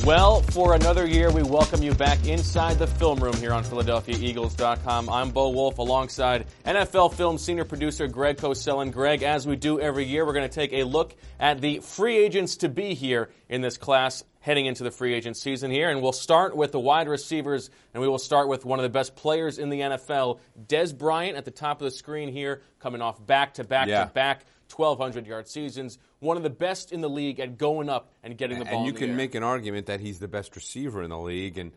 Well, for another year, we welcome you back inside the film room here on PhiladelphiaEagles.com. I'm Bo Wolf alongside NFL Film senior producer Greg Cosell. And Greg, as we do every year, we're going to take a look at the free agents to be here in this class heading into the free agent season here. And we'll start with the wide receivers, and we will start with one of the best players in the NFL, Dez Bryant, at the top of the screen here, coming off back-to-back 1,200-yard seasons. One of the best in the league at going up and getting the ball in the air. And you can make an argument that he's the best receiver in the league. And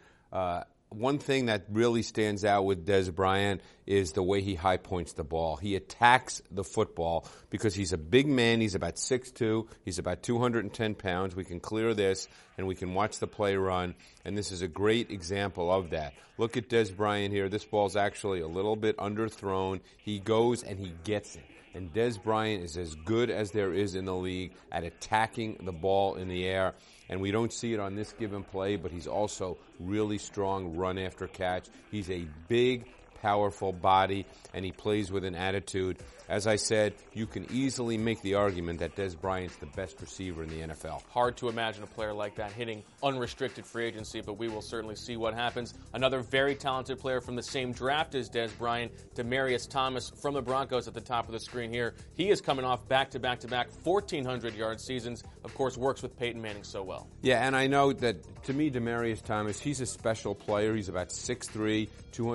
one thing that really stands out with Dez Bryant is the way he high points the ball. He attacks the football because he's a big man. He's about 6'2". He's about 210 pounds. We can clear this, and we can watch the play run. And this is a great example of that. Look at Dez Bryant here. This ball's actually a little bit underthrown. He goes and he gets it. And Dez Bryant is as good as there is in the league at attacking the ball in the air. And we don't see it on this given play, but he's also really strong run after catch. He's a big, powerful body, and he plays with an attitude. As I said, you can easily make the argument that Dez Bryant's the best receiver in the NFL. Hard to imagine a player like that hitting unrestricted free agency, but we will certainly see what happens. Another very talented player from the same draft as Dez Bryant, Demaryius Thomas from the Broncos at the top of the screen here. He is coming off back-to-back 1,400-yard seasons. Of course, works with Peyton Manning so well. Yeah, and I know that, to me, Demaryius Thomas, he's a special player. He's about 6'3",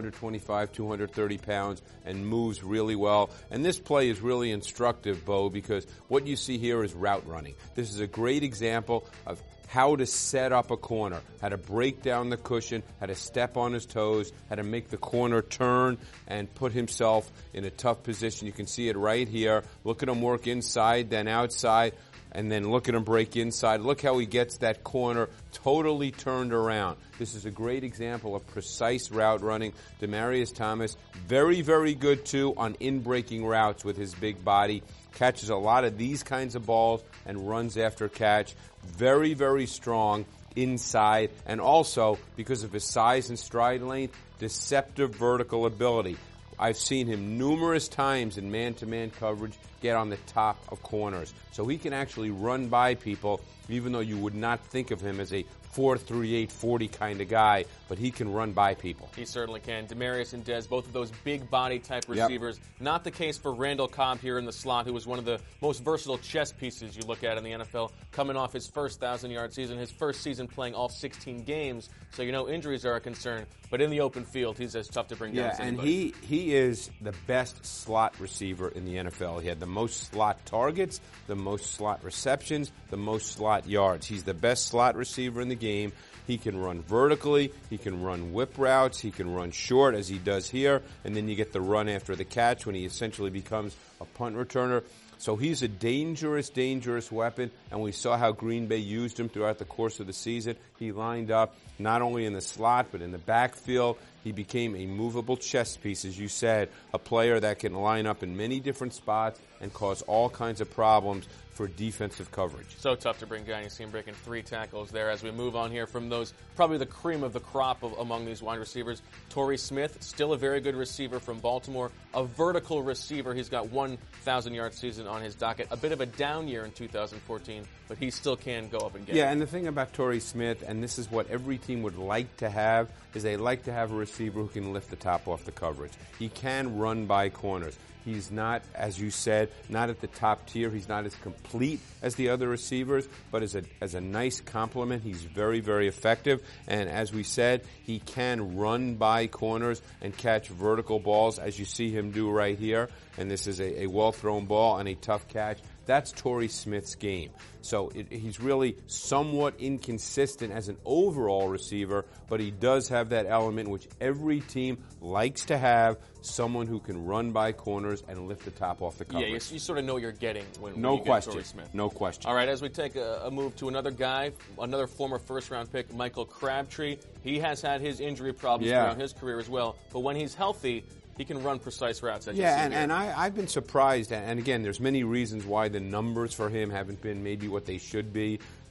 225, 230 pounds, and moves really well. And this play is really instructive, Bo, because what you see here is route running. This is a great example of how to set up a corner, how to break down the cushion, how to step on his toes, how to make the corner turn and put himself in a tough position. You can see it right here. Look at him work inside, then outside, and then look at him break inside. Look how he gets that corner totally turned around. This is a great example of precise route running. Demaryius Thomas, very, very good, too, on in-breaking routes with his big body. Catches a lot of these kinds of balls and runs after catch. Very, very strong inside. And also, because of his size and stride length, deceptive vertical ability. I've seen him numerous times in man-to-man coverage get on the top of corners. So he can actually run by people, even though you would not think of him as a 4.38 40 kind of guy, but he can run by people. He certainly can. Demaryius and Dez, both of those big body type receivers. Yep. Not the case for Randall Cobb here in the slot, who was one of the most versatile chess pieces you look at in the NFL, coming off his first 1,000-yard season, his first season playing all 16 games. So you know injuries are a concern, but in the open field, he's as tough to bring down as anybody. Yeah, and he is the best slot receiver in the NFL. He had the most slot targets, the most slot receptions, the most slot yards. He's the best slot receiver in the game. He can run vertically, he can run whip routes, he can run short as he does here, and then you get the run after the catch when he essentially becomes a punt returner. So he's a dangerous, dangerous weapon, and we saw how Green Bay used him throughout the course of the season. He lined up not only in the slot, but in the backfield. He became a movable chess piece, as you said, a player that can line up in many different spots and cause all kinds of problems for defensive coverage. So tough to bring down. You see him breaking 3 tackles there. As we move on here from those, probably the cream of the crop among these wide receivers, Torrey Smith, still a very good receiver from Baltimore, a vertical receiver. He's got 1,000-yard season on his docket. A bit of a down year in 2014, but he still can go up and get it. Yeah, and the thing about Torrey Smith, and this is what every team would like to have, is they like to have a receiver who can lift the top off the coverage. He can run by corners. He's not, as you said, not at the top tier. He's not as complete as the other receivers, but as a nice complement, he's very, very effective. And as we said, he can run by corners and catch vertical balls, as you see him do right here. And this is a well-thrown ball and a tough catch. That's Torrey Smith's game. So he's really somewhat inconsistent as an overall receiver, but he does have that element which every team likes to have, someone who can run by corners and lift the top off the coverage. Yeah, you sort of know what you're getting when you get Torrey Smith. No question. All right, as we take a move to another guy, another former first-round pick, Michael Crabtree. He has had his injury problems throughout his career as well, but when he's healthy, he can run precise routes. And I've been surprised, and again, there's many reasons why the numbers for him haven't been maybe what they should be.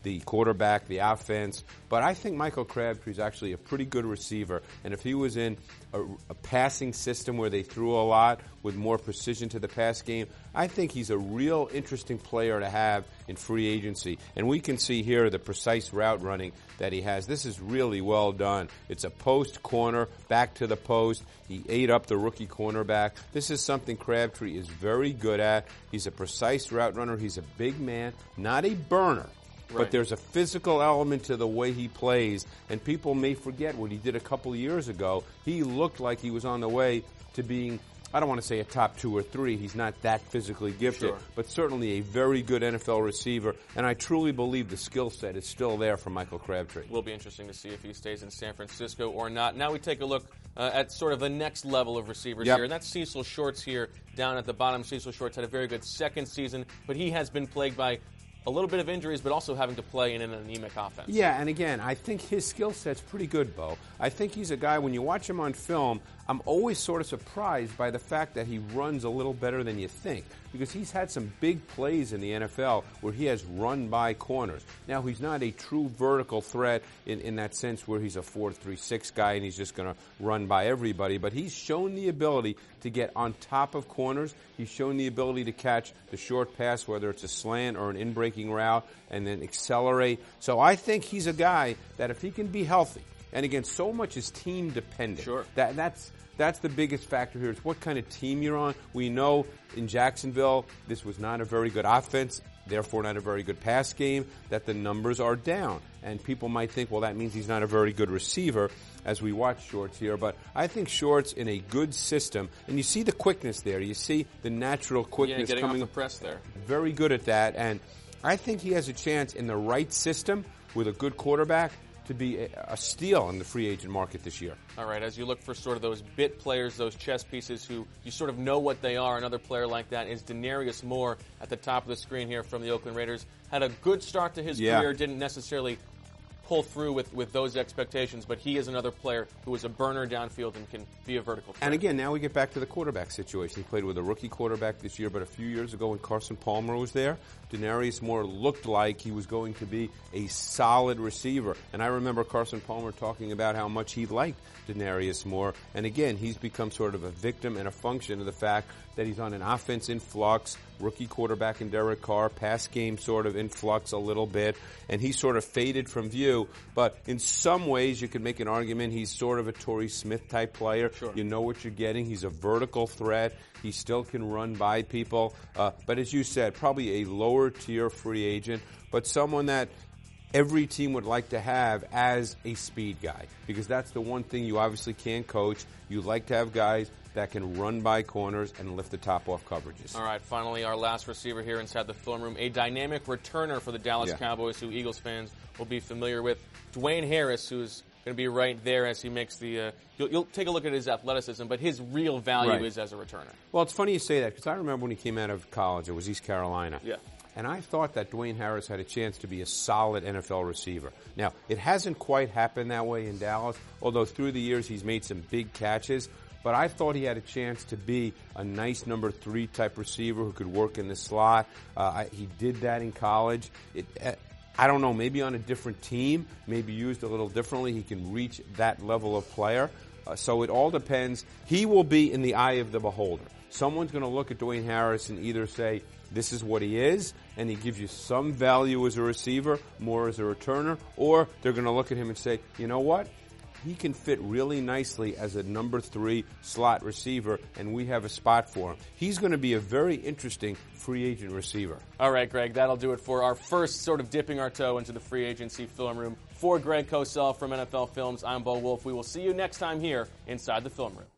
the quarterback, the offense. But I think Michael Crabtree is actually a pretty good receiver. And if he was in a passing system where they threw a lot with more precision to the pass game, I think he's a real interesting player to have in free agency. And we can see here the precise route running that he has. This is really well done. It's a post corner, back to the post. He ate up the rookie cornerback. This is something Crabtree is very good at. He's a precise route runner. He's a big man, not a burner. Right. But there's a physical element to the way he plays, and people may forget what he did a couple of years ago. He looked like he was on the way to being, I don't want to say a top 2 or 3. He's not that physically gifted, sure, but certainly a very good NFL receiver, and I truly believe the skill set is still there for Michael Crabtree. Will be interesting to see if he stays in San Francisco or not. Now we take a look at sort of the next level of receivers here, and that's Cecil Shorts here down at the bottom. Cecil Shorts had a very good second season, but he has been plagued by a little bit of injuries, but also having to play in an anemic offense. Yeah, and again, I think his skill set's pretty good, Bo. I think he's a guy, when you watch him on film, I'm always sort of surprised by the fact that he runs a little better than you think, because he's had some big plays in the NFL where he has run by corners. Now, he's not a true vertical threat in that sense where he's a 4-3-6 guy and he's just going to run by everybody, but he's shown the ability to get on top of corners. He's shown the ability to catch the short pass, whether it's a slant or an in-breaking route, and then accelerate. So I think he's a guy that if he can be healthy, and again, so much is team dependent. Sure. That's the biggest factor here, is what kind of team you're on. We know in Jacksonville this was not a very good offense, therefore not a very good pass game, that the numbers are down. And people might think, well, that means he's not a very good receiver as we watch Shorts here. But I think Shorts in a good system, and you see the quickness there. You see the natural quickness getting coming off the press there. Very good at that. And I think he has a chance in the right system with a good quarterback to be a steal in the free agent market this year. All right, as you look for sort of those bit players, those chess pieces who you sort of know what they are, another player like that is Denarius Moore at the top of the screen here from the Oakland Raiders. Had a good start to his career, didn't necessarily pull through with those expectations, but he is another player who is a burner downfield and can be a vertical threat. And again, now we get back to the quarterback situation. He played with a rookie quarterback this year, but a few years ago when Carson Palmer was there, Denarius Moore looked like he was going to be a solid receiver. And I remember Carson Palmer talking about how much he liked Denarius Moore. And again, he's become sort of a victim and a function of the fact that he's on an offense in flux, rookie quarterback in Derek Carr, pass game sort of in flux a little bit, and he sort of faded from view. But in some ways, you could make an argument he's sort of a Torrey Smith type player. Sure. You know what you're getting. He's a vertical threat. He still can run by people. But as you said, probably a lower tier free agent, but someone that every team would like to have as a speed guy, because that's the one thing you obviously can't coach. You like to have guys that can run by corners and lift the top off coverages. All right, finally, our last receiver here inside the film room, a dynamic returner for the Dallas Cowboys, who Eagles fans will be familiar with, Dwayne Harris, who's going to be right there as he makes the you'll take a look at his athleticism, but his real value is as a returner. Well, it's funny you say that, because I remember when he came out of college, it was East Carolina. Yeah. And I thought that Dwayne Harris had a chance to be a solid NFL receiver. Now, it hasn't quite happened that way in Dallas, although through the years he's made some big catches. But I thought he had a chance to be a nice number 3 type receiver who could work in the slot. He did that in college. I don't know, maybe on a different team, maybe used a little differently, he can reach that level of player. So it all depends. He will be in the eye of the beholder. Someone's going to look at Dwayne Harris and either say, this is what he is, and he gives you some value as a receiver, more as a returner, or they're going to look at him and say, you know what? He can fit really nicely as a number 3 slot receiver, and we have a spot for him. He's going to be a very interesting free agent receiver. All right, Greg, that'll do it for our first sort of dipping our toe into the free agency film room. For Greg Cosell from NFL Films, I'm Bo Wolf. We will see you next time here inside the film room.